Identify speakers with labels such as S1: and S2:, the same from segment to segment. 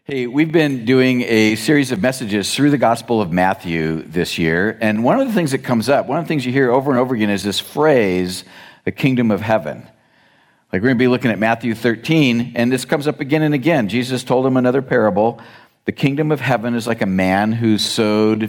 S1: Hey, we've been doing a series of messages through the Gospel of Matthew this year, and one of the things that comes up, one of the things you hear over and over again is this phrase, the kingdom of heaven. Like we're going to be looking at Matthew 13, and this comes up again and again. Jesus told him another parable. The kingdom of heaven is like a man who sowed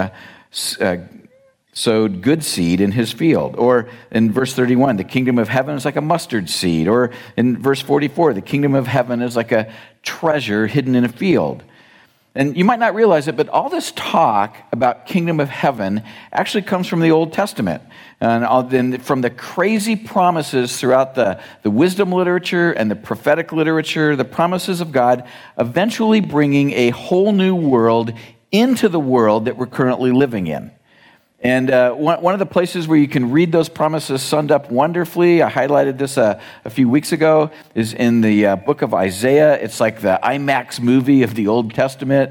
S1: good seed in his field. Or in verse 31, the kingdom of heaven is like a mustard seed. Or in verse 44, the kingdom of heaven is like a treasure hidden in a field. And you might not realize it, but all this talk about kingdom of heaven actually comes from the Old Testament. And from the crazy promises throughout the wisdom literature and the prophetic literature, the promises of God eventually bringing a whole new world into the world that we're currently living in. And one of the places where you can read those promises summed up wonderfully, I highlighted this a few weeks ago, is in the book of Isaiah. It's like the IMAX movie of the Old Testament,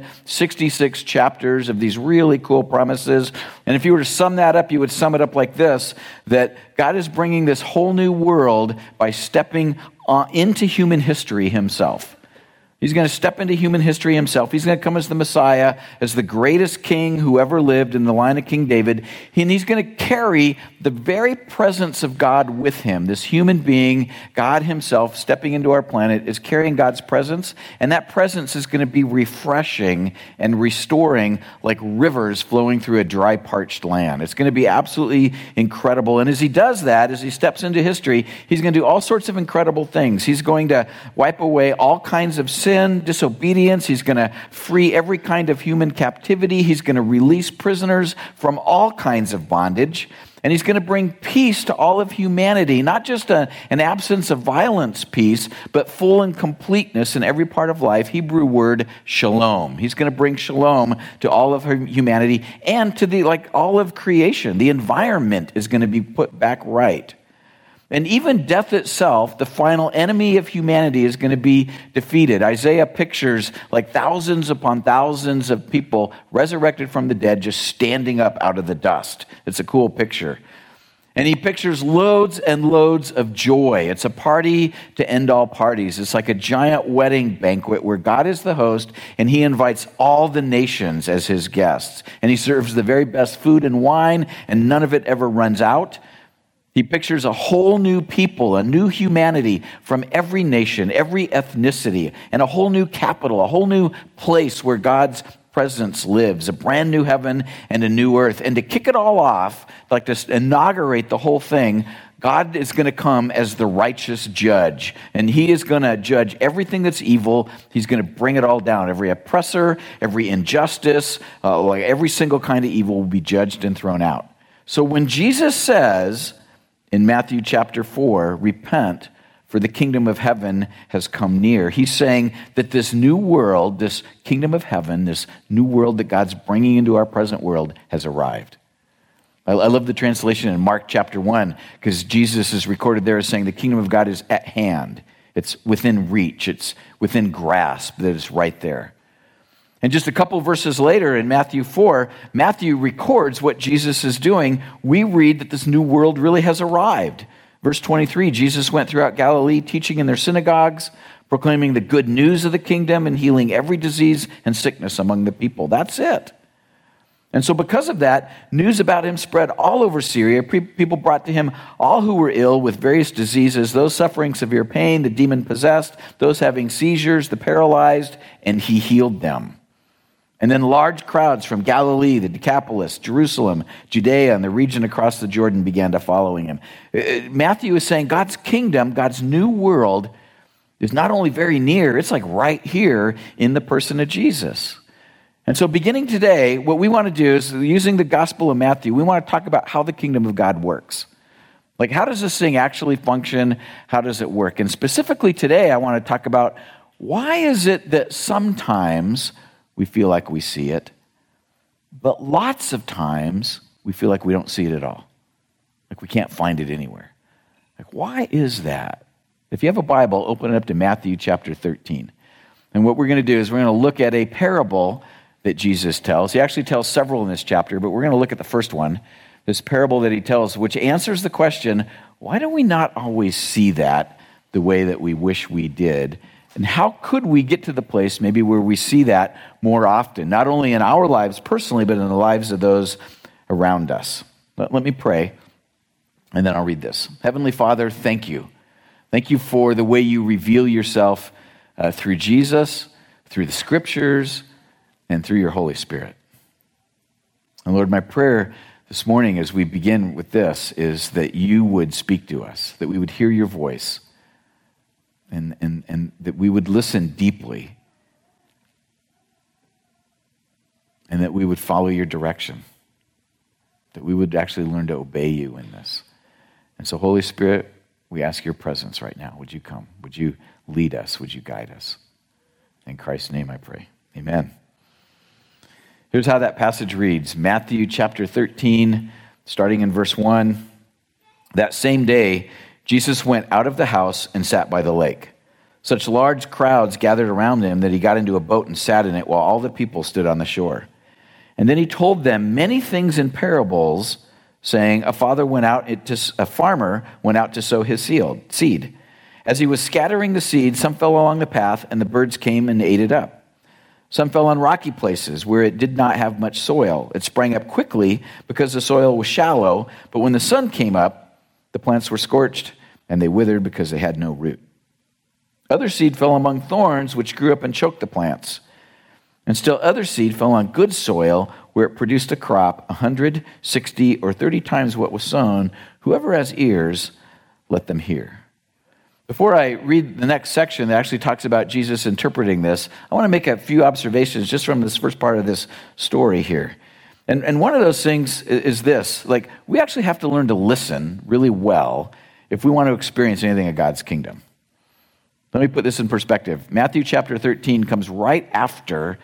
S1: 66 chapters of these really cool promises. And if you were to sum that up, you would sum it up like this, that God is bringing this whole new world by stepping into human history himself. He's going to step into human history himself. He's going to come as the Messiah, as the greatest king who ever lived in the line of King David. And he's going to carry the very presence of God with him. This human being, God himself, stepping into our planet, is carrying God's presence. And that presence is going to be refreshing and restoring like rivers flowing through a dry, parched land. It's going to be absolutely incredible. And as he does that, as he steps into history, he's going to do all sorts of incredible things. He's going to wipe away all kinds of sin, disobedience. He's going to free every kind of human captivity. He's going to release prisoners from all kinds of bondage. And he's going to bring peace to all of humanity, not just an absence of violence peace, but full and completeness in every part of life. Hebrew word shalom. He's going to bring shalom to all of humanity and to all of creation. The environment is going to be put back right. And even death itself, the final enemy of humanity, is going to be defeated. Isaiah pictures like thousands upon thousands of people resurrected from the dead just standing up out of the dust. It's a cool picture. And he pictures loads and loads of joy. It's a party to end all parties. It's like a giant wedding banquet where God is the host and he invites all the nations as his guests. And he serves the very best food and wine, and none of it ever runs out. He pictures a whole new people, a new humanity from every nation, every ethnicity, and a whole new capital, a whole new place where God's presence lives, a brand new heaven and a new earth. And to kick it all off, like to inaugurate the whole thing, God is going to come as the righteous judge. And he is going to judge everything that's evil. He's going to bring it all down. Every oppressor, every injustice, every single kind of evil will be judged and thrown out. So when Jesus says in Matthew chapter 4, repent, for the kingdom of heaven has come near, he's saying that this new world, this kingdom of heaven, this new world that God's bringing into our present world has arrived. I love the translation in Mark chapter 1, because Jesus is recorded there as saying the kingdom of God is at hand. It's within reach. It's within grasp, that it's right there. And just a couple verses later in Matthew 4, Matthew records what Jesus is doing. We read that this new world really has arrived. Verse 23, Jesus went throughout Galilee, teaching in their synagogues, proclaiming the good news of the kingdom and healing every disease and sickness among the people. That's it. And so because of that, news about him spread all over Syria. People brought to him all who were ill with various diseases, those suffering severe pain, the demon-possessed, those having seizures, the paralyzed, and he healed them. And then large crowds from Galilee, the Decapolis, Jerusalem, Judea, and the region across the Jordan began to follow him. Matthew is saying God's kingdom, God's new world, is not only very near, it's like right here in the person of Jesus. And so beginning today, what we want to do is, using the Gospel of Matthew, we want to talk about how the kingdom of God works. Like, how does this thing actually function? How does it work? And specifically today, I want to talk about why is it that sometimes we feel like we see it, but lots of times we feel like we don't see it at all. Like we can't find it anywhere. Like, why is that? If you have a Bible, open it up to Matthew chapter 13. And what we're going to do is we're going to look at a parable that Jesus tells. He actually tells several in this chapter, but we're going to look at the first one, this parable that he tells, which answers the question, why do we not always see that the way that we wish we did? And how could we get to the place maybe where we see that more often, not only in our lives personally, but in the lives of those around us? Let me pray, and then I'll read this. Heavenly Father, thank you. Thank you for the way you reveal yourself through Jesus, through the Scriptures, and through your Holy Spirit. And Lord, my prayer this morning as we begin with this is that you would speak to us, that we would hear your voice, and that we would listen deeply, and that we would follow your direction, that we would actually learn to obey you in this. And so, Holy Spirit, we ask your presence right now. Would you come? Would you lead us? Would you guide us? In Christ's name I pray. Amen. Here's how that passage reads. Matthew chapter 13, starting in verse 1. That same day, Jesus went out of the house and sat by the lake. Such large crowds gathered around him that he got into a boat and sat in it while all the people stood on the shore. And then he told them many things in parables, saying, a farmer went out to sow his seed. As he was scattering the seed, some fell along the path, and the birds came and ate it up. Some fell on rocky places where it did not have much soil. It sprang up quickly because the soil was shallow, but when the sun came up, the plants were scorched, and they withered because they had no root. Other seed fell among thorns, which grew up and choked the plants. And still other seed fell on good soil, where it produced a crop 100, 60, or 30 times what was sown. Whoever has ears, let them hear. Before I read the next section that actually talks about Jesus interpreting this, I want to make a few observations just from this first part of this story here. And one of those things is this, like, we actually have to learn to listen really well if we want to experience anything of God's kingdom. Let me put this in perspective. Matthew chapter 13 comes right after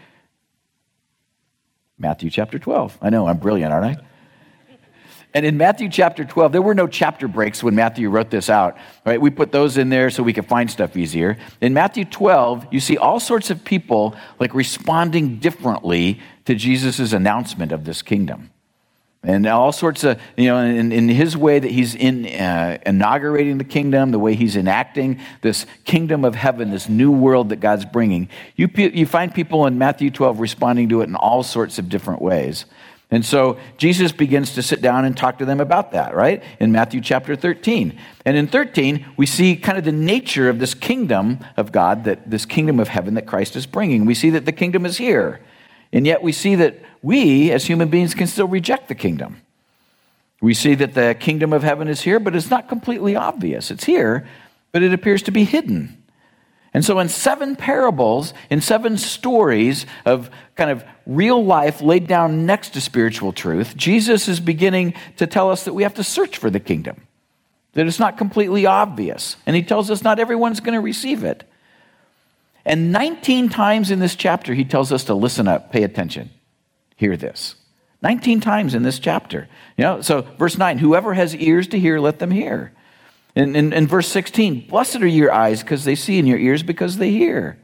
S1: Matthew chapter 12. I know, I'm brilliant, aren't I? And in Matthew chapter 12, there were no chapter breaks when Matthew wrote this out, right? We put those in there so we could find stuff easier. In Matthew 12, you see all sorts of people like responding differently to Jesus' announcement of this kingdom. And all sorts of, in his way that he's inaugurating the kingdom, the way he's enacting this kingdom of heaven, this new world that God's bringing, you find people in Matthew 12 responding to it in all sorts of different ways. And so Jesus begins to sit down and talk to them about that, right? In Matthew chapter 13. And in 13, we see kind of the nature of this kingdom of God, that this kingdom of heaven that Christ is bringing. We see that the kingdom is here. And yet we see that we, as human beings, can still reject the kingdom. We see that the kingdom of heaven is here, but it's not completely obvious. It's here, but it appears to be hidden. And so in 7 parables, in 7 stories of kind of real life laid down next to spiritual truth, Jesus is beginning to tell us that we have to search for the kingdom, that it's not completely obvious. And he tells us not everyone's going to receive it. And 19 times in this chapter, he tells us to listen up, pay attention, hear this. 19 times in this chapter. So verse 9, whoever has ears to hear, let them hear. In verse 16, blessed are your eyes because they see, and your ears because they hear.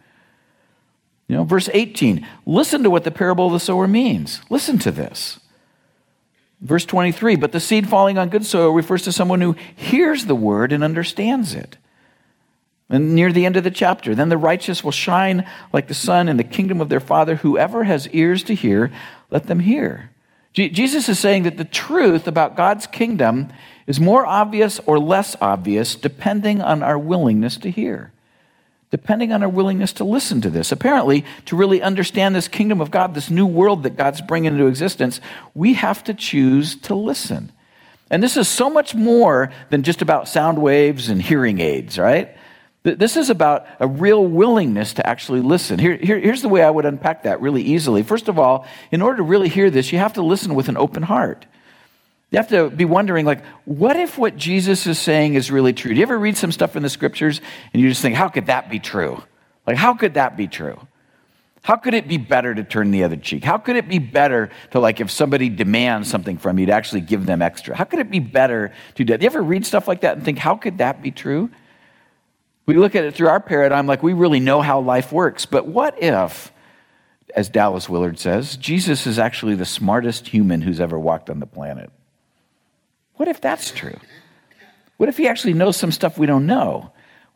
S1: Verse 18, listen to what the parable of the sower means. Listen to this. Verse 23, but the seed falling on good soil refers to someone who hears the word and understands it. And near the end of the chapter, then the righteous will shine like the sun in the kingdom of their Father. Whoever has ears to hear, let them hear. Jesus is saying that the truth about God's kingdom is more obvious or less obvious depending on our willingness to hear, depending on our willingness to listen to this. Apparently, to really understand this kingdom of God, this new world that God's bringing into existence, we have to choose to listen. And this is so much more than just about sound waves and hearing aids, right? This is about a real willingness to actually listen. Here's the way I would unpack that really easily. First of all, in order to really hear this, you have to listen with an open heart. You have to be wondering, what if what Jesus is saying is really true? Do you ever read some stuff in the scriptures and you just think, how could that be true? How could that be true? How could it be better to turn the other cheek? How could it be better to, if somebody demands something from you, to actually give them extra? How could it be better to do that? Do you ever read stuff like that and think, how could that be true? We look at it through our paradigm we really know how life works. But what if, as Dallas Willard says, Jesus is actually the smartest human who's ever walked on the planet? What if that's true? What if he actually knows some stuff we don't know?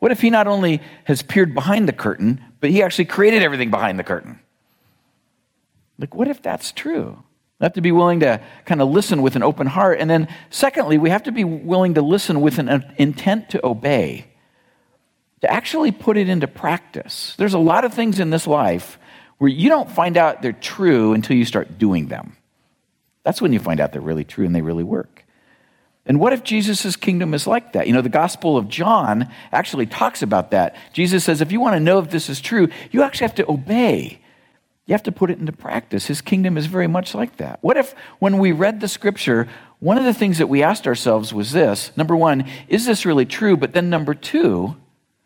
S1: What if he not only has peered behind the curtain, but he actually created everything behind the curtain? Like, what if that's true? We have to be willing to kind of listen with an open heart. And then secondly, we have to be willing to listen with an intent to obey, to actually put it into practice. There's a lot of things in this life where you don't find out they're true until you start doing them. That's when you find out they're really true and they really work. And what if Jesus' kingdom is like that? You know, the Gospel of John actually talks about that. Jesus says, if you want to know if this is true, you actually have to obey. You have to put it into practice. His kingdom is very much like that. What if when we read the scripture, one of the things that we asked ourselves was this: number one, is this really true? But then number two,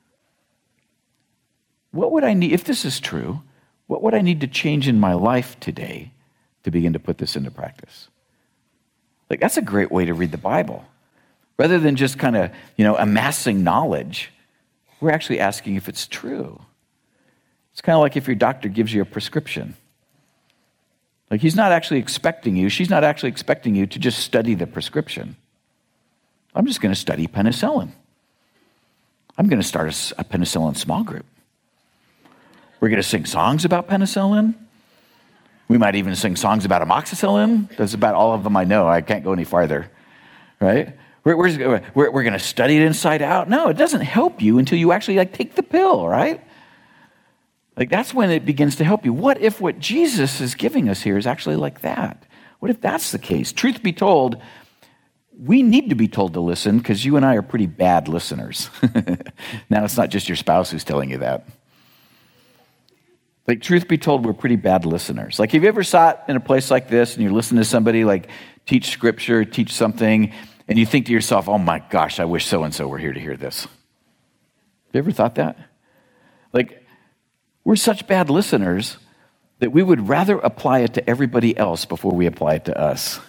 S1: what would I need, if this is true, what would I need to change in my life today to begin to put this into practice? Like, that's a great way to read the Bible. Rather than just kind of, amassing knowledge, we're actually asking if it's true. It's kind of like if your doctor gives you a prescription. Like, she's not actually expecting you to just study the prescription. I'm just going to study penicillin. I'm going to start a penicillin small group. We're going to sing songs about penicillin. We might even sing songs about amoxicillin. That's about all of them I know. I can't go any farther, right? We're going to study it inside out. No, it doesn't help you until you actually take the pill, right? Like, that's when it begins to help you. What if what Jesus is giving us here is actually like that? What if that's the case? Truth be told, we need to be told to listen because you and I are pretty bad listeners. Now, it's not just your spouse who's telling you that. Like, truth be told, we're pretty bad listeners. Like, have you ever sat in a place like this and you're listening to somebody teach scripture, teach something, and you think to yourself, oh my gosh, I wish so-and-so were here to hear this. Have you ever thought that? We're such bad listeners that we would rather apply it to everybody else before we apply it to us.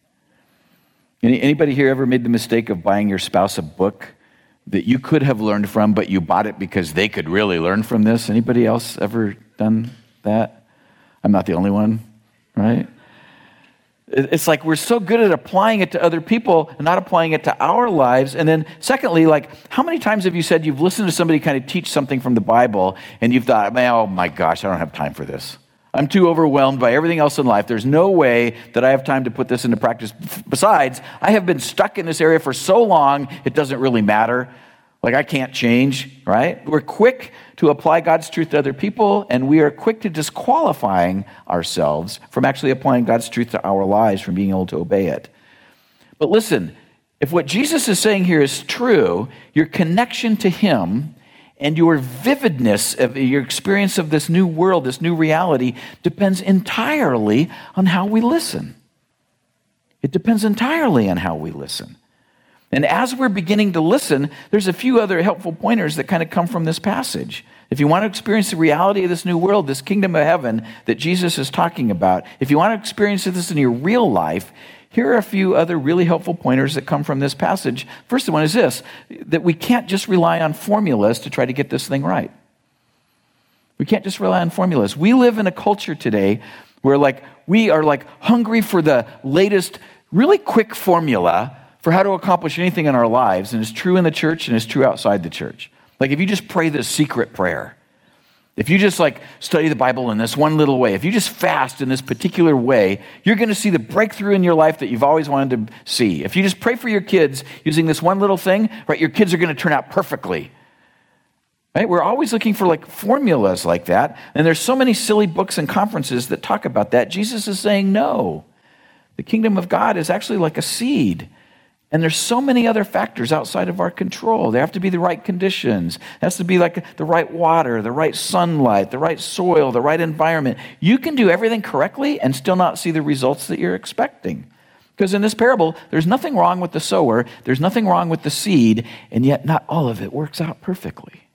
S1: Anybody here ever made the mistake of buying your spouse a book that you could have learned from, but you bought it because they could really learn from this? Anybody else ever done that? I'm not the only one, right? It's like we're so good at applying it to other people and not applying it to our lives. And then secondly, how many times have you said you've listened to somebody kind of teach something from the Bible and you've thought, oh my gosh, I don't have time for this. I'm too overwhelmed by everything else in life. There's no way that I have time to put this into practice. Besides, I have been stuck in this area for so long, it doesn't really matter. I can't change, right? We're quick to apply God's truth to other people, and we are quick to disqualifying ourselves from actually applying God's truth to our lives, from being able to obey it. But listen, if what Jesus is saying here is true, your connection to him and your vividness of your experience of this new world, this new reality, depends entirely on how we listen. It depends entirely on how we listen. And as we're beginning to listen, there's a few other helpful pointers that kind of come from this passage. If you want to experience the reality of this new world, this kingdom of heaven that Jesus is talking about, if you want to experience this in your real life, here are a few other really helpful pointers that come from this passage. First one is this, that we can't just rely on formulas to try to get this thing right. We can't just rely on formulas. We live in a culture today where we are hungry for the latest, really quick formula for how to accomplish anything in our lives, and it's true in the church and it's true outside the church. If you just pray the secret prayer, if you just study the Bible in this one little way, if you just fast in this particular way, you're going to see the breakthrough in your life that you've always wanted to see. If you just pray for your kids using this one little thing, right, your kids are going to turn out perfectly. Right? We're always looking for formulas like that, and there's so many silly books and conferences that talk about that. Jesus is saying no. The kingdom of God is actually like a seed. And there's so many other factors outside of our control. There have to be the right conditions. There has to be the right water, the right sunlight, the right soil, the right environment. You can do everything correctly and still not see the results that you're expecting. Because in this parable, there's nothing wrong with the sower, there's nothing wrong with the seed, and yet not all of it works out perfectly.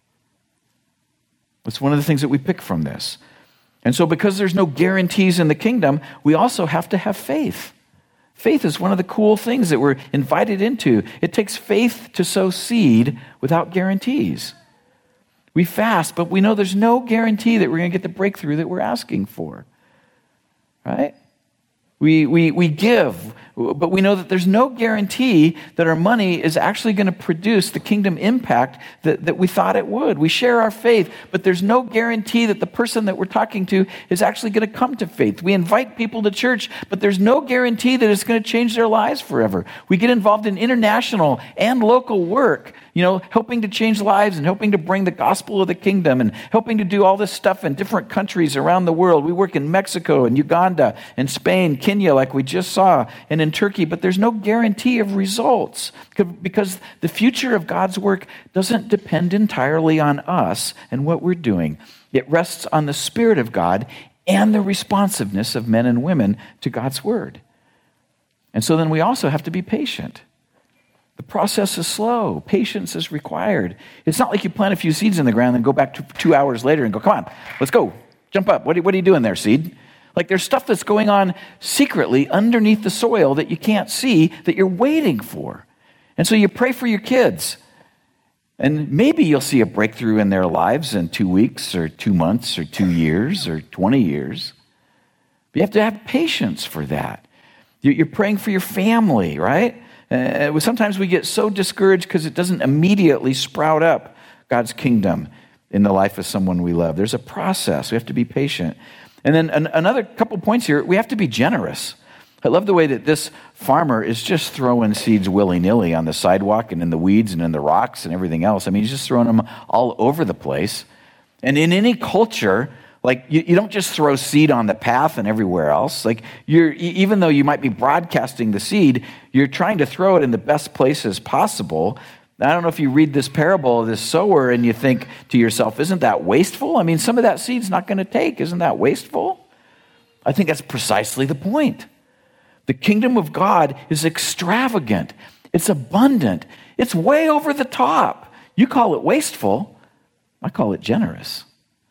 S1: That's one of the things that we pick from this. And so because there's no guarantees in the kingdom, we also have to have faith. Faith is one of the cool things that we're invited into. It takes faith to sow seed without guarantees. We fast, but we know there's no guarantee that we're going to get the breakthrough that we're asking for. Right? We give, but we know that there's no guarantee that our money is actually going to produce the kingdom impact that we thought it would. We share our faith, but there's no guarantee that the person that we're talking to is actually going to come to faith. We invite people to church, but there's no guarantee that it's going to change their lives forever. We get involved in international and local work, helping to change lives and helping to bring the gospel of the kingdom and helping to do all this stuff in different countries around the world. We work in Mexico and Uganda and Spain, Kenya, like we just saw, and in Turkey, but there's no guarantee of results because the future of God's work doesn't depend entirely on us and what we're doing. It rests on the Spirit of God and the responsiveness of men and women to God's word. And so then we also have to be patient. The process is slow. Patience is required. It's not like you plant a few seeds in the ground and go back 2 hours later and go, come on, let's go. Jump up. What are you doing there, seed? Like there's stuff that's going on secretly underneath the soil that you can't see that you're waiting for. And so you pray for your kids. And maybe you'll see a breakthrough in their lives in 2 weeks or 2 months or 2 years or 20 years. But you have to have patience for that. You're praying for your family, right? Sometimes we get so discouraged because it doesn't immediately sprout up God's kingdom in the life of someone we love. There's a process. We have to be patient. And then another couple points here, we have to be generous. I love the way that this farmer is just throwing seeds willy-nilly on the sidewalk and in the weeds and in the rocks and everything else. I mean, he's just throwing them all over the place. And in any culture, like you don't just throw seed on the path and everywhere else. Like even though you might be broadcasting the seed, you're trying to throw it in the best places possible. I don't know if you read this parable of this sower and you think to yourself, isn't that wasteful? I mean, some of that seed's not going to take. Isn't that wasteful? I think that's precisely the point. The kingdom of God is extravagant. It's abundant. It's way over the top. You call it wasteful. I call it generous.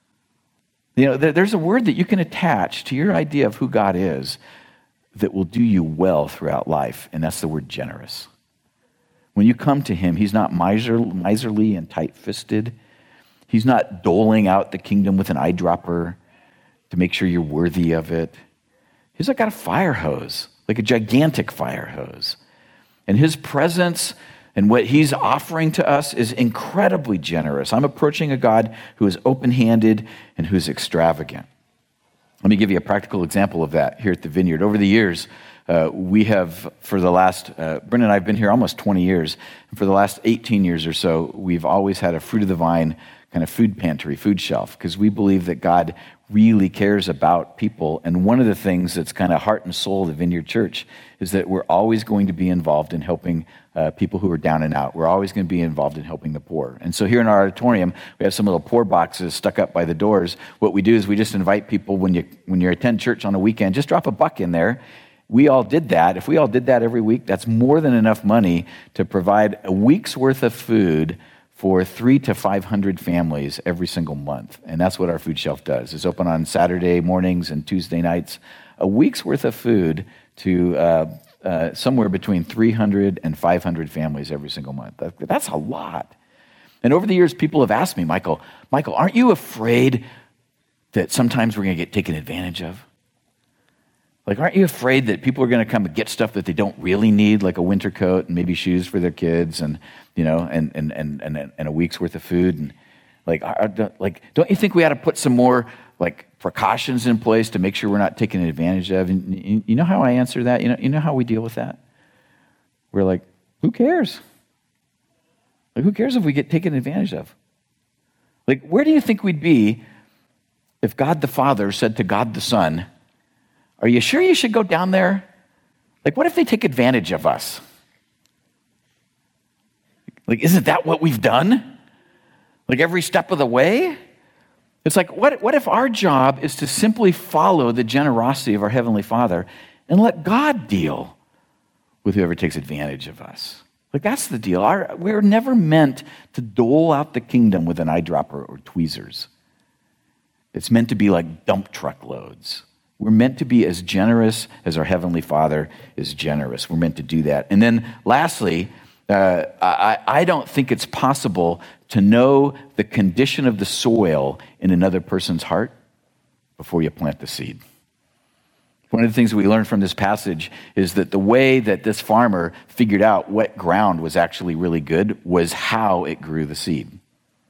S1: There's a word that you can attach to your idea of who God is that will do you well throughout life, and that's the word generous. When you come to him, he's not miserly and tight-fisted. He's not doling out the kingdom with an eyedropper to make sure you're worthy of it. He's like got a fire hose, like a gigantic fire hose. And his presence and what he's offering to us is incredibly generous. I'm approaching a God who is open-handed and who's extravagant. Let me give you a practical example of that here at the Vineyard. Over the years, we have, for the last, Brenda and I have been here almost 20 years. And for the last 18 years or so, we've always had a fruit of the vine kind of food pantry, food shelf, because we believe that God really cares about people. And one of the things that's kind of heart and soul of the Vineyard Church is that we're always going to be involved in helping people who are down and out. We're always going to be involved in helping the poor. And so here in our auditorium, we have some little poor boxes stuck up by the doors. What we do is we just invite people when you attend church on a weekend, just drop $1 in there. We all did that. If we all did that every week, that's more than enough money to provide a week's worth of food for 300 to 500 families every single month. And that's what our food shelf does. It's open on Saturday mornings and Tuesday nights. A week's worth of food to somewhere between 300 and 500 families every single month. That's a lot. And over the years, people have asked me, Michael, aren't you afraid that sometimes we're going to get taken advantage of? Like, aren't you afraid that people are going to come and get stuff that they don't really need, like a winter coat and maybe shoes for their kids and a week's worth of food? And don't you think we ought to put some more precautions in place to make sure we're not taken advantage of? And you know how I answer that? You know how we deal with that? We're like, who cares? Like, who cares if we get taken advantage of? Like, where do you think we'd be if God the Father said to God the Son, are you sure you should go down there? Like, what if they take advantage of us? Like, isn't that what we've done? Like, every step of the way? It's like, what if our job is to simply follow the generosity of our Heavenly Father and let God deal with whoever takes advantage of us? Like, that's the deal. We're never meant to dole out the kingdom with an eyedropper or tweezers. It's meant to be like dump truck loads. We're meant to be as generous as our Heavenly Father is generous. We're meant to do that. And then lastly, I don't think it's possible to know the condition of the soil in another person's heart before you plant the seed. One of the things we learned from this passage is that the way that this farmer figured out what ground was actually really good was how it grew the seed.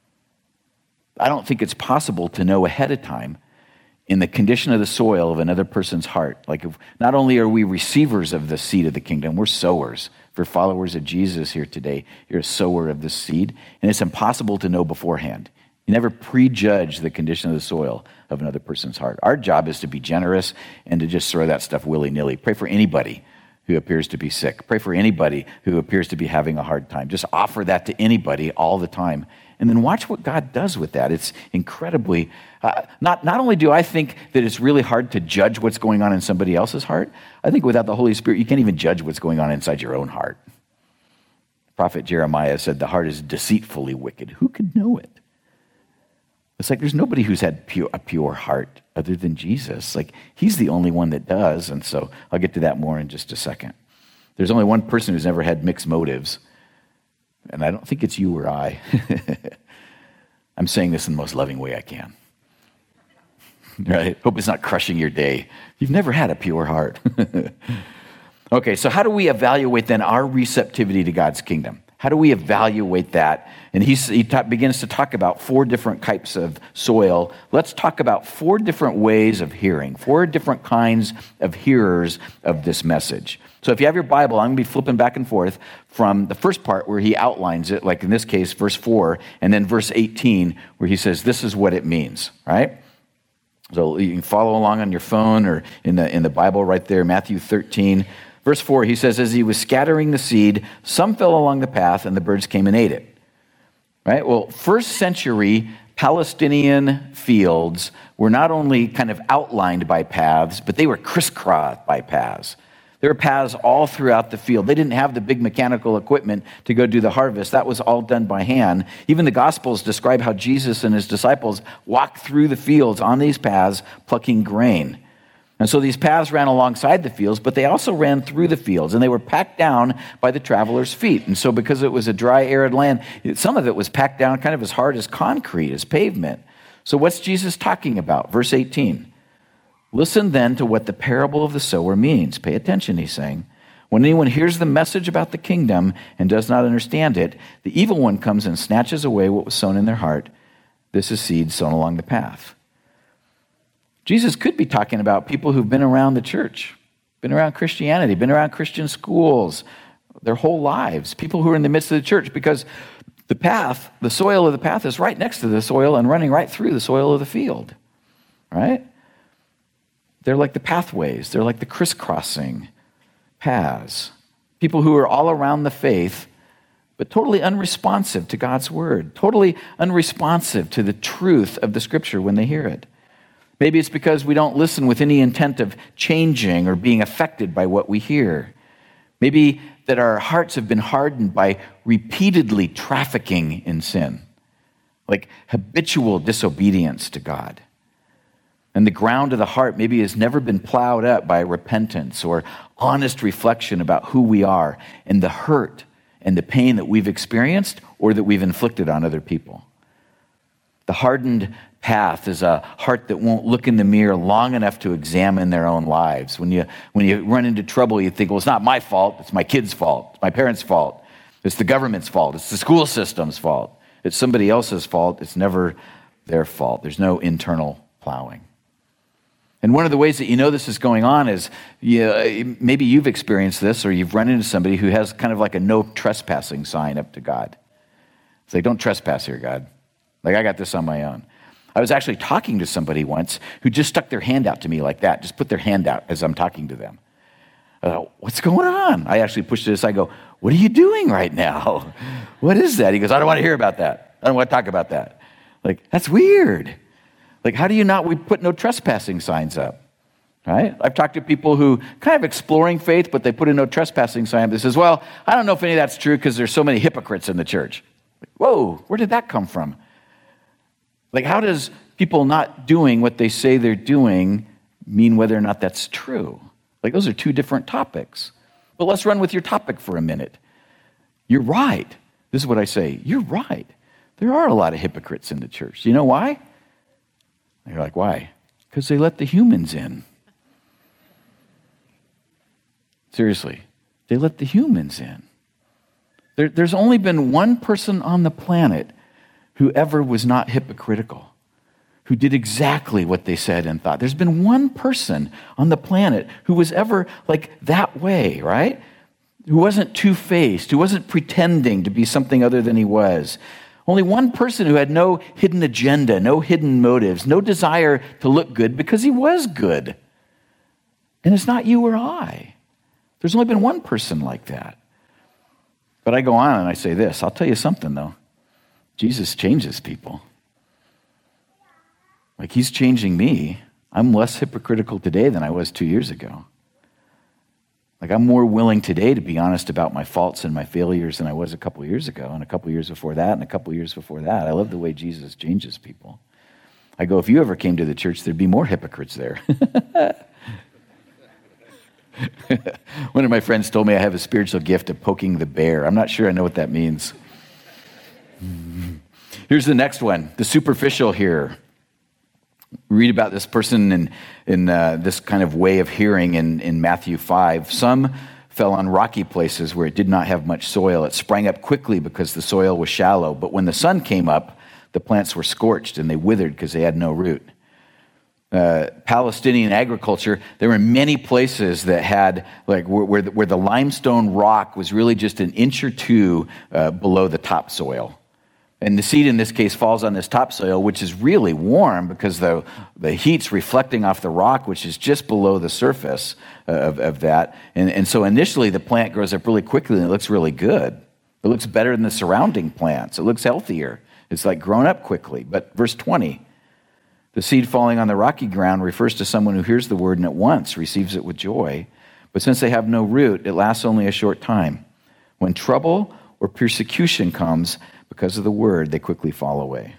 S1: I don't think it's possible to know ahead of time in the condition of the soil of another person's heart. Like, not only are we receivers of the seed of the kingdom, we're sowers. For followers of Jesus here today, you're a sower of this seed, and it's impossible to know beforehand. You never prejudge the condition of the soil of another person's heart. Our job is to be generous and to just throw that stuff willy-nilly. Pray for anybody who appears to be sick. Pray for anybody who appears to be having a hard time. Just offer that to anybody all the time. And then watch what God does with that. It's incredibly, not only do I think that it's really hard to judge what's going on in somebody else's heart, I think without the Holy Spirit, you can't even judge what's going on inside your own heart. Prophet Jeremiah said, the heart is deceitfully wicked. Who could know it? It's like there's nobody who's had a pure heart other than Jesus. Like, he's the only one that does. And so I'll get to that more in just a second. There's only one person who's never had mixed motives. And I don't think it's you or I. I'm saying this in the most loving way I can. Right? Hope it's not crushing your day. You've never had a pure heart. Okay, so how do we evaluate then our receptivity to God's kingdom? How do we evaluate that? And he begins to talk about 4 different types of soil. Let's talk about 4 different ways of hearing, 4 different kinds of hearers of this message. So if you have your Bible, I'm going to be flipping back and forth from the first part where he outlines it, like in this case, verse 4, and then verse 18, where he says, this is what it means, right? So you can follow along on your phone or in the Bible right there, Matthew 13. Verse 4, he says, as he was scattering the seed, some fell along the path, and the birds came and ate it. Right? Well, first century Palestinian fields were not only kind of outlined by paths, but they were crisscrossed by paths. There were paths all throughout the field. They didn't have the big mechanical equipment to go do the harvest. That was all done by hand. Even the Gospels describe how Jesus and his disciples walked through the fields on these paths, plucking grain. And so these paths ran alongside the fields, but they also ran through the fields, and they were packed down by the travelers' feet. And so because it was a dry, arid land, some of it was packed down kind of as hard as concrete, as pavement. So what's Jesus talking about? Verse 18. Listen then to what the parable of the sower means. Pay attention, he's saying. When anyone hears the message about the kingdom and does not understand it, the evil one comes and snatches away what was sown in their heart. This is seed sown along the path. Jesus could be talking about people who've been around the church, been around Christianity, been around Christian schools their whole lives, people who are in the midst of the church, because the path, the soil of the path is right next to the soil and running right through the soil of the field, right? They're like the pathways. They're like the crisscrossing paths. People who are all around the faith, but totally unresponsive to God's word, totally unresponsive to the truth of the scripture when they hear it. Maybe it's because we don't listen with any intent of changing or being affected by what we hear. Maybe that our hearts have been hardened by repeatedly trafficking in sin, like habitual disobedience to God. And the ground of the heart maybe has never been plowed up by repentance or honest reflection about who we are and the hurt and the pain that we've experienced or that we've inflicted on other people. The hardened path is a heart that won't look in the mirror long enough to examine their own lives. When you run into trouble, you think, well, it's not my fault. It's my kid's fault. It's my parents' fault. It's the government's fault. It's the school system's fault. It's somebody else's fault. It's never their fault. There's no internal plowing. And one of the ways that you know this is going on is maybe you've experienced this or you've run into somebody who has kind of like a no trespassing sign up to God. It's like, don't trespass here, God. Like, I got this on my own. I was actually talking to somebody once who just stuck their hand out to me like that, just put their hand out as I'm talking to them. What's going on? I actually pushed it aside. I go, what are you doing right now? What is that? He goes, I don't want to hear about that. I don't want to talk about that. Like, that's weird. Like, how do you not, we put no trespassing signs up, right? I've talked to people who kind of exploring faith, but they put a no trespassing sign. They says, well, I don't know if any of that's true because there's so many hypocrites in the church. Whoa, where did that come from? Like, how does people not doing what they say they're doing mean whether or not that's true? Like, those are 2 different topics. But let's run with your topic for a minute. You're right. This is what I say. You're right. There are a lot of hypocrites in the church. You know why? And you're like, why? Because they let the humans in. Seriously, they let the humans in. There's only been one person on the planet who ever was not hypocritical, who did exactly what they said and thought. There's been one person on the planet who was ever like that way, right? Who wasn't two-faced, who wasn't pretending to be something other than he was. Only one person who had no hidden agenda, no hidden motives, no desire to look good because he was good. And it's not you or I. There's only been one person like that. But I go on and I say this. I'll tell you something, though. Jesus changes people. Like, he's changing me. I'm less hypocritical today than I was 2 years ago. Like, I'm more willing today to be honest about my faults and my failures than I was a couple years ago, and a couple years before that, and a couple years before that. I love the way Jesus changes people. I go, if you ever came to the church, there'd be more hypocrites there. One of my friends told me I have a spiritual gift of poking the bear. I'm not sure I know what that means. Here's the next one, the superficial hearer. We read about this person in this kind of way of hearing in Matthew 5. Some fell on rocky places where it did not have much soil. It sprang up quickly because the soil was shallow. But when the sun came up, the plants were scorched and they withered because they had no root. Palestinian agriculture, there were many places that had, like, where the limestone rock was really just an inch or two below the topsoil. And the seed in this case falls on this topsoil, which is really warm because the heat's reflecting off the rock, which is just below the surface of that. And so initially the plant grows up really quickly and it looks really good. It looks better than the surrounding plants. It looks healthier. It's like grown up quickly. But verse 20, the seed falling on the rocky ground refers to someone who hears the word and at once receives it with joy. But since they have no root, it lasts only a short time. When trouble or persecution comes because of the word, they quickly fall away.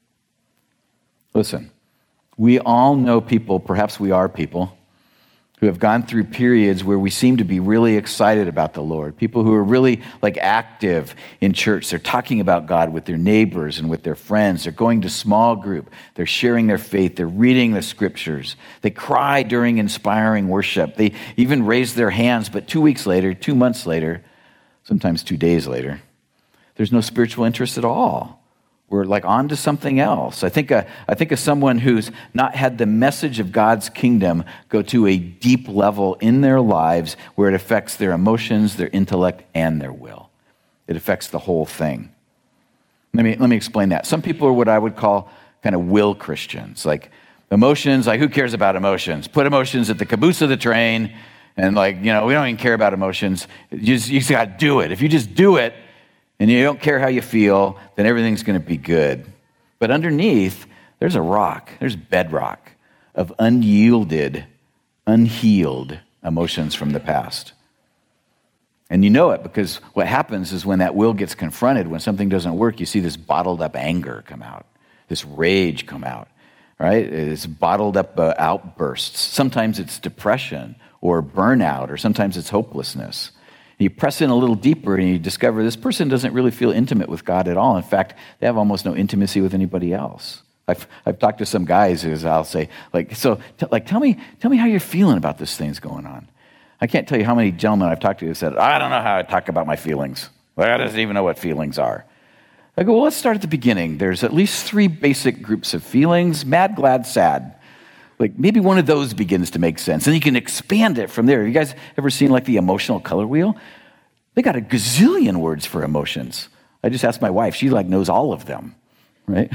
S1: Listen, we all know people, perhaps we are people, who have gone through periods where we seem to be really excited about the Lord. People who are really like active in church. They're talking about God with their neighbors and with their friends. They're going to small group. They're sharing their faith. They're reading the scriptures. They cry during inspiring worship. They even raise their hands, but 2 weeks later, 2 months later, sometimes 2 days later, there's no spiritual interest at all. We're like on to something else. I think of someone who's not had the message of God's kingdom go to a deep level in their lives where it affects their emotions, their intellect, and their will. It affects the whole thing. Let me explain that. Some people are what I would call kind of will Christians. Like emotions, like who cares about emotions? Put emotions at the caboose of the train, and we don't even care about emotions. You just got to do it. If you just do it, and you don't care how you feel, then everything's going to be good. But underneath, there's a rock, there's bedrock of unyielded, unhealed emotions from the past. And you know it because what happens is when that will gets confronted, when something doesn't work, you see this bottled up anger come out, this rage come out, right? It's bottled up outbursts. Sometimes it's depression or burnout, or sometimes it's hopelessness. You press in a little deeper and you discover this person doesn't really feel intimate with God at all. In fact, they have almost no intimacy with anybody else. I've talked to some guys who I'll say, tell me how you're feeling about this thing's going on. I can't tell you how many gentlemen I've talked to who said, I don't know how I talk about my feelings. I don't even know what feelings are. I go, well, let's start at the beginning. There's at least 3 basic groups of feelings: mad, glad, sad. Like maybe one of those begins to make sense. And you can expand it from there. Have you guys ever seen like the emotional color wheel? They got a gazillion words for emotions. I just asked my wife. She knows all of them, right?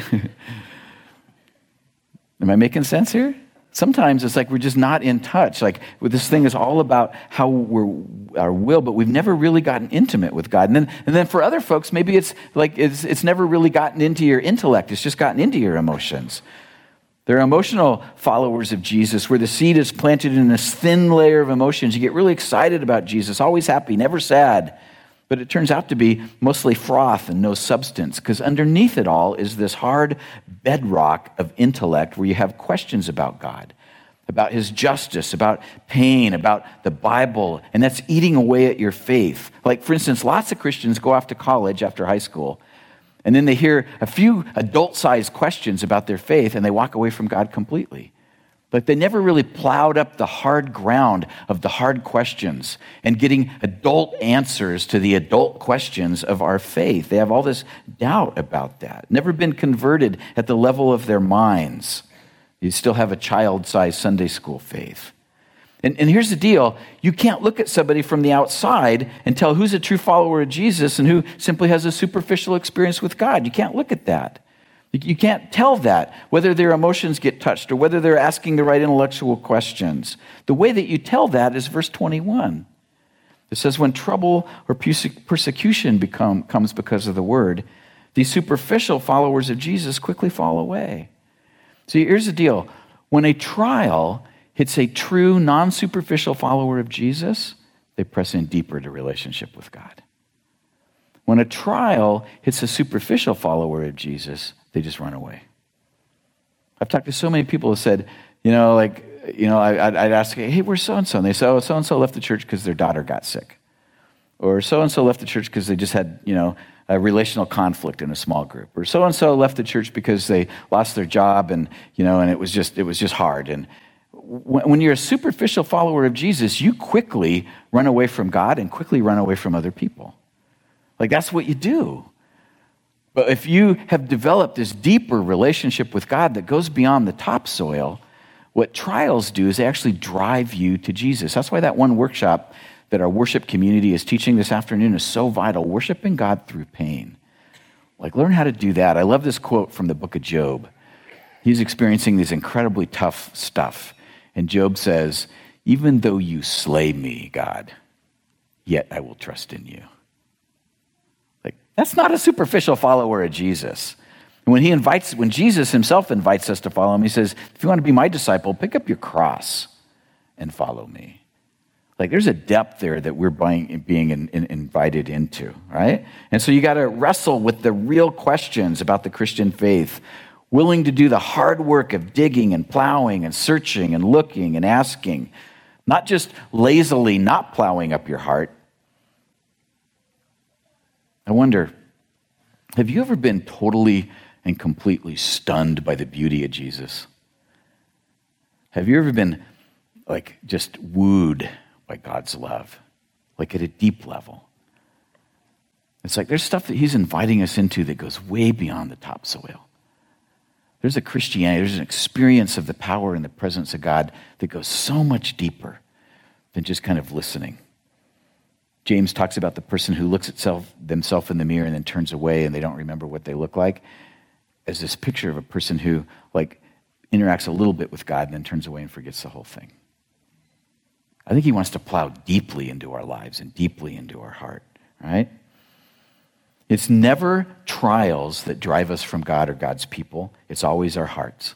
S1: Am I making sense here? Sometimes it's like we're just not in touch. Like this thing is all about how our will, but we've never really gotten intimate with God. And then for other folks, maybe it's like it's never really gotten into your intellect. It's just gotten into your emotions. They're emotional followers of Jesus where the seed is planted in this thin layer of emotions. You get really excited about Jesus, always happy, never sad. But it turns out to be mostly froth and no substance because underneath it all is this hard bedrock of intellect where you have questions about God, about his justice, about pain, about the Bible, and that's eating away at your faith. Like, for instance, lots of Christians go off to college after high school, and then they hear a few adult-sized questions about their faith, and they walk away from God completely. But they never really plowed up the hard ground of the hard questions and getting adult answers to the adult questions of our faith. They have all this doubt about that. Never been converted at the level of their minds. You still have a child-sized Sunday school faith. And here's the deal. You can't look at somebody from the outside and tell who's a true follower of Jesus and who simply has a superficial experience with God. You can't look at that. You can't tell that, whether their emotions get touched or whether they're asking the right intellectual questions. The way that you tell that is verse 21. It says, when trouble or persecution comes because of the word, these superficial followers of Jesus quickly fall away. So here's the deal. When a trial hits a true, non-superficial follower of Jesus, they press in deeper to relationship with God. When a trial hits a superficial follower of Jesus, they just run away. I've talked to so many people who said, I'd ask, hey, where's so-and-so? And they say, oh, so-and-so left the church because their daughter got sick. Or so-and-so left the church because they just had, a relational conflict in a small group. Or so-and-so left the church because they lost their job and it was just hard. And when you're a superficial follower of Jesus, you quickly run away from God and quickly run away from other people. Like, that's what you do. But if you have developed this deeper relationship with God that goes beyond the topsoil, what trials do is they actually drive you to Jesus. That's why that one workshop that our worship community is teaching this afternoon is so vital, worshiping God through pain. Like, learn how to do that. I love this quote from the book of Job. He's experiencing this incredibly tough stuff. And Job says, even though you slay me, God, yet I will trust in you. That's not a superficial follower of Jesus. When Jesus himself invites us to follow him, he says, if you want to be my disciple, pick up your cross and follow me. Like, there's a depth there that we're being invited into, right? And so you got to wrestle with the real questions about the Christian faith, willing to do the hard work of digging and plowing and searching and looking and asking, not just lazily not plowing up your heart. I wonder, have you ever been totally and completely stunned by the beauty of Jesus? Have you ever been just wooed by God's love, at a deep level? It's like there's stuff that he's inviting us into that goes way beyond the topsoil. There's a Christianity, there's an experience of the power and the presence of God that goes so much deeper than just kind of listening. James talks about the person who looks at themselves in the mirror and then turns away and they don't remember what they look like as this picture of a person who interacts a little bit with God and then turns away and forgets the whole thing. I think he wants to plow deeply into our lives and deeply into our heart, right? It's never trials that drive us from God or God's people. It's always our hearts.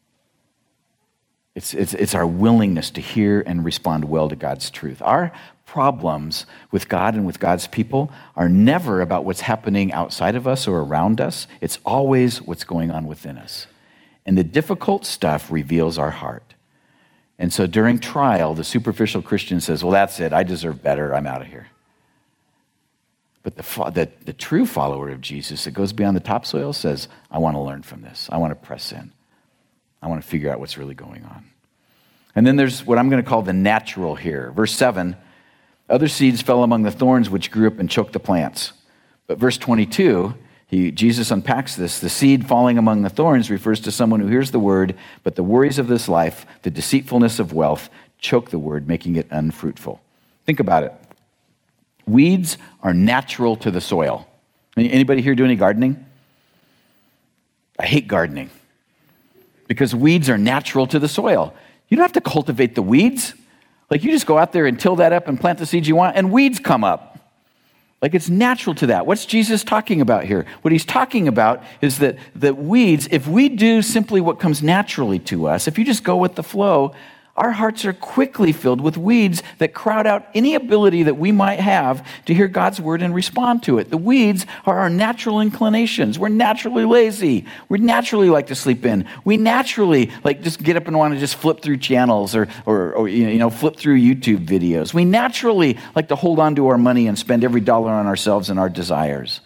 S1: It's our willingness to hear and respond well to God's truth. Our problems with God and with God's people are never about what's happening outside of us or around us. It's always what's going on within us. And the difficult stuff reveals our heart. And so during trial, the superficial Christian says, well, that's it. I deserve better. I'm out of here. But the true follower of Jesus that goes beyond the topsoil says, I want to learn from this. I want to press in. I want to figure out what's really going on. And then there's what I'm going to call the natural here. Verse 7, other seeds fell among the thorns which grew up and choked the plants. But verse 22, Jesus unpacks this. The seed falling among the thorns refers to someone who hears the word, but the worries of this life, the deceitfulness of wealth, choke the word, making it unfruitful. Think about it. Weeds are natural to the soil. Anybody here do any gardening? I hate gardening because weeds are natural to the soil. You don't have to cultivate the weeds. You just go out there and till that up and plant the seeds you want, and weeds come up. It's natural to that. What's Jesus talking about here? What he's talking about is that weeds, if we do simply what comes naturally to us, if you just go with the flow, our hearts are quickly filled with weeds that crowd out any ability that we might have to hear God's word and respond to it. The weeds are our natural inclinations. We're naturally lazy. We naturally like to sleep in. We naturally just get up and want to just flip through channels or flip through YouTube videos. We naturally like to hold on to our money and spend every dollar on ourselves and our desires.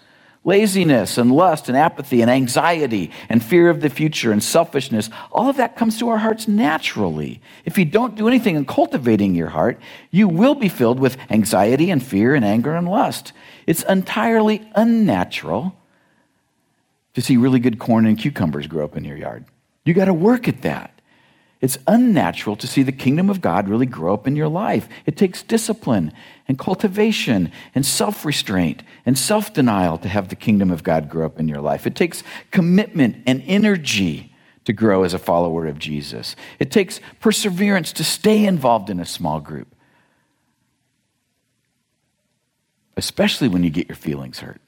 S1: Laziness and lust and apathy and anxiety and fear of the future and selfishness, all of that comes to our hearts naturally. If you don't do anything in cultivating your heart, you will be filled with anxiety and fear and anger and lust. It's entirely unnatural to see really good corn and cucumbers grow up in your yard. You got to work at that. It's unnatural to see the kingdom of God really grow up in your life. It takes discipline and cultivation and self-restraint and self-denial to have the kingdom of God grow up in your life. It takes commitment and energy to grow as a follower of Jesus. It takes perseverance to stay involved in a small group, especially when you get your feelings hurt.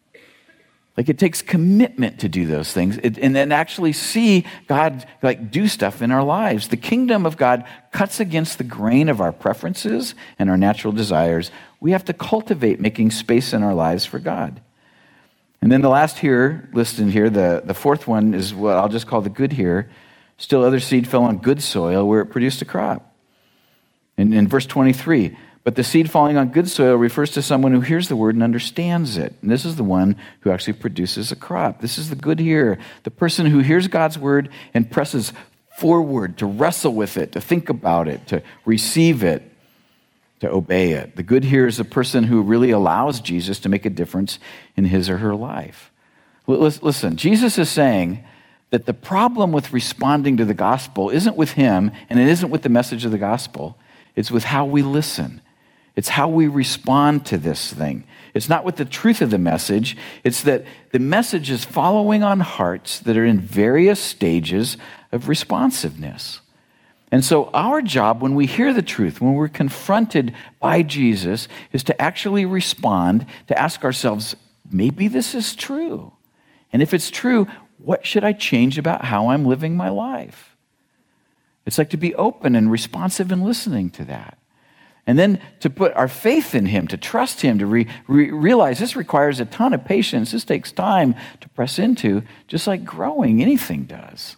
S1: Like, it takes commitment to do those things and then actually see God do stuff in our lives. The kingdom of God cuts against the grain of our preferences and our natural desires. We have to cultivate making space in our lives for God. And then the last here, listed here, the fourth one is what I'll just call the good here. Still other seed fell on good soil where it produced a crop. In verse 23, but the seed falling on good soil refers to someone who hears the word and understands it. And this is the one who actually produces a crop. This is the good hearer, the person who hears God's word and presses forward to wrestle with it, to think about it, to receive it, to obey it. The good hearer is the person who really allows Jesus to make a difference in his or her life. Listen, Jesus is saying that the problem with responding to the gospel isn't with him, and it isn't with the message of the gospel. It's with how we listen. It's how we respond to this thing. It's not with the truth of the message. It's that the message is following on hearts that are in various stages of responsiveness. And so our job when we hear the truth, when we're confronted by Jesus, is to actually respond, to ask ourselves, maybe this is true. And if it's true, what should I change about how I'm living my life? It's like to be open and responsive and listening to that. And then to put our faith in him, to trust him, to realize this requires a ton of patience. This takes time to press into, just like growing, anything does.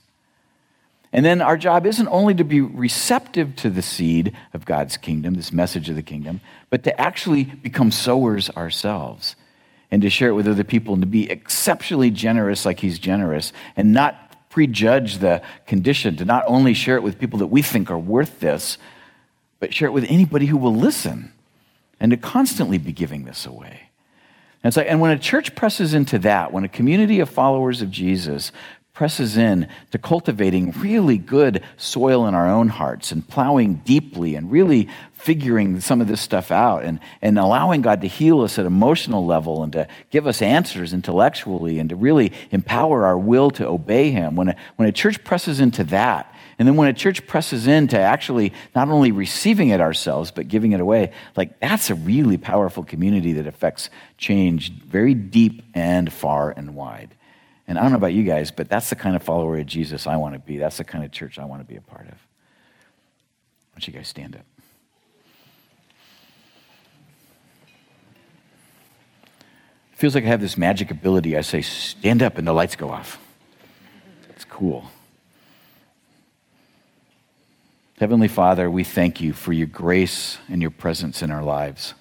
S1: And then our job isn't only to be receptive to the seed of God's kingdom, this message of the kingdom, but to actually become sowers ourselves and to share it with other people and to be exceptionally generous like he's generous and not prejudge the condition, to not only share it with people that we think are worth this, but share it with anybody who will listen, and to constantly be giving this away. And when a church presses into that, when a community of followers of Jesus presses in to cultivating really good soil in our own hearts and plowing deeply and really figuring some of this stuff out and allowing God to heal us at emotional level and to give us answers intellectually and to really empower our will to obey him, when a church presses into that, and then when a church presses into actually not only receiving it ourselves, but giving it away, like that's a really powerful community that affects change very deep and far and wide. And I don't know about you guys, but that's the kind of follower of Jesus I want to be. That's the kind of church I want to be a part of. Why don't you guys stand up? It feels like I have this magic ability. I say, stand up, and the lights go off. It's cool. Heavenly Father, we thank you for your grace and your presence in our lives.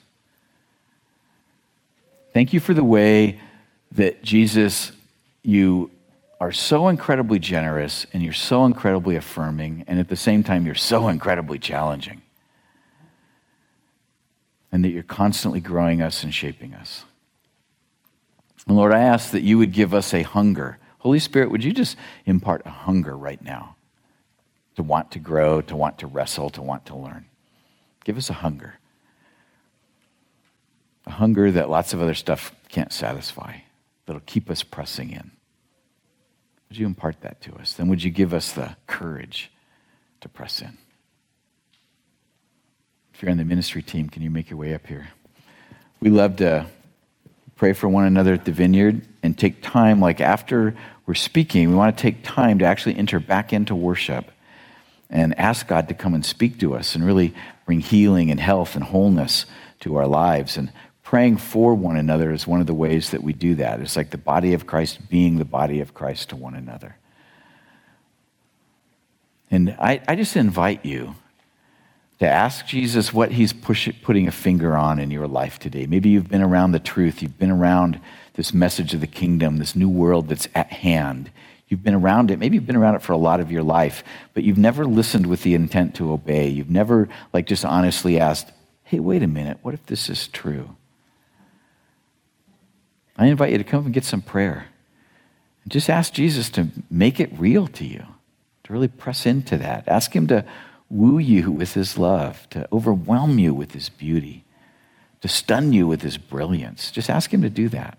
S1: Thank you for the way that, Jesus, you are so incredibly generous and you're so incredibly affirming, and at the same time, you're so incredibly challenging. And that you're constantly growing us and shaping us. And Lord, I ask that you would give us a hunger. Holy Spirit, would you just impart a hunger right now? To want to grow, to want to wrestle, to want to learn. Give us a hunger. A hunger that lots of other stuff can't satisfy. That'll keep us pressing in. Would you impart that to us? Then would you give us the courage to press in? If you're on the ministry team, can you make your way up here? We love to pray for one another at the Vineyard and take time, like after we're speaking, we want to take time to actually enter back into worship and ask God to come and speak to us and really bring healing and health and wholeness to our lives. And praying for one another is one of the ways that we do that. It's like the body of Christ being the body of Christ to one another. And I just invite you to ask Jesus what he's putting a finger on in your life today. Maybe you've been around the truth. You've been around this message of the kingdom, this new world that's at hand. You've been around it. Maybe you've been around it for a lot of your life, but you've never listened with the intent to obey. You've never just honestly asked, hey, wait a minute, what if this is true? I invite you to come and get some prayer. And just ask Jesus to make it real to you, to really press into that. Ask him to woo you with his love, to overwhelm you with his beauty, to stun you with his brilliance. Just ask him to do that.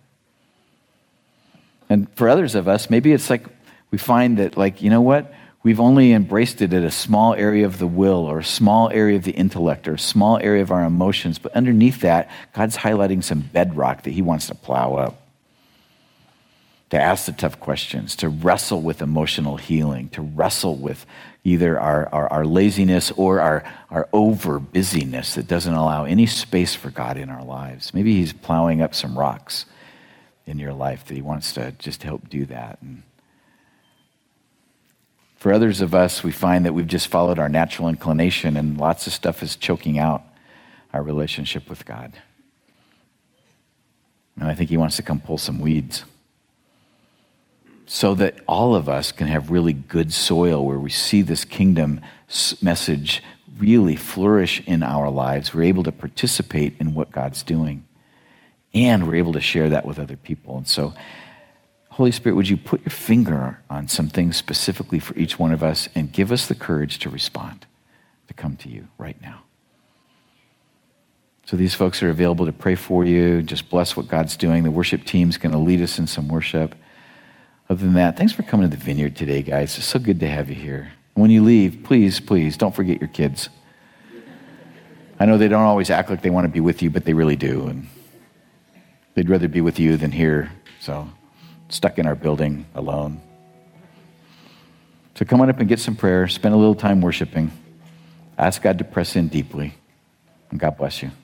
S1: And for others of us, maybe it's like we find that, you know what? We've only embraced it at a small area of the will or a small area of the intellect or a small area of our emotions. But underneath that, God's highlighting some bedrock that he wants to plow up. To ask the tough questions, to wrestle with emotional healing, to wrestle with either our laziness or our over busyness that doesn't allow any space for God in our lives. Maybe he's plowing up some rocks in your life that he wants to just help do that. And for others of us, we find that we've just followed our natural inclination and lots of stuff is choking out our relationship with God. And I think he wants to come pull some weeds so that all of us can have really good soil where we see this kingdom message really flourish in our lives. We're able to participate in what God's doing, and we're able to share that with other people. And so, Holy Spirit, would you put your finger on some things specifically for each one of us and give us the courage to respond, to come to you right now. So these folks are available to pray for you. Just bless what God's doing. The worship team's going to lead us in some worship. Other than that, thanks for coming to the Vineyard today, guys. It's so good to have you here. When you leave, please don't forget your kids. I know they don't always act like they want to be with you, but they really do. And they'd rather be with you than here. So stuck in our building alone. So come on up and get some prayer. Spend a little time worshiping. Ask God to press in deeply. And God bless you.